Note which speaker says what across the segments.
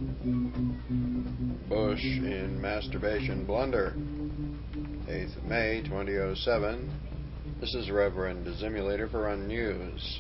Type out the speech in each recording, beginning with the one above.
Speaker 1: Bush in masturbation blunder. 8th of May 2007. This is Reverend Simulator for Unnews.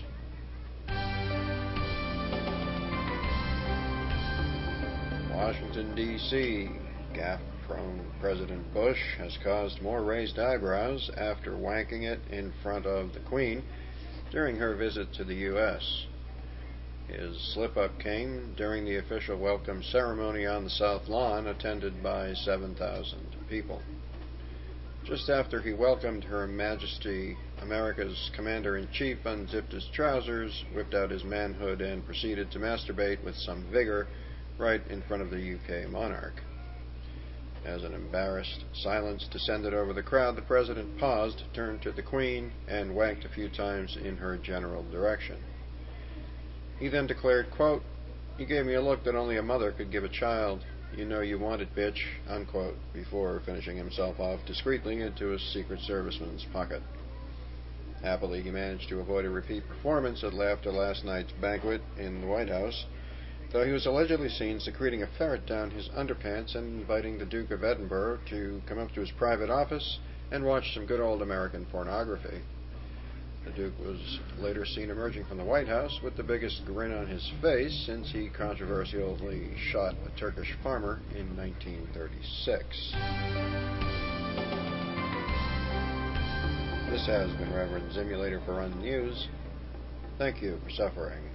Speaker 1: Washington, D.C. Gaffe-prone President Bush has caused more raised eyebrows after wanking it in front of the Queen during her visit to the U.S. His slip-up came during the official welcome ceremony on the South Lawn, attended by 7,000 people. Just after he welcomed Her Majesty, America's Commander-in-Chief unzipped his trousers, whipped out his manhood, and proceeded to masturbate with some vigor right in front of the UK monarch. As an embarrassed silence descended over the crowd, the President paused, turned to the Queen, and wanked a few times in her general direction. He then declared, quote, "You gave me a look that only a mother could give a child. You know you want it, bitch," unquote, before finishing himself off discreetly into a Secret Serviceman's pocket. Happily, he managed to avoid a repeat performance after last night's banquet in the White House, though he was allegedly seen secreting a ferret down his underpants and inviting the Duke of Edinburgh to come up to his private office and watch some good old American pornography. The Duke was later seen emerging from the White House with the biggest grin on his face since he controversially shot a Turkish farmer in 1936. This has been Reverend Simulator for Unnews. Thank you for suffering.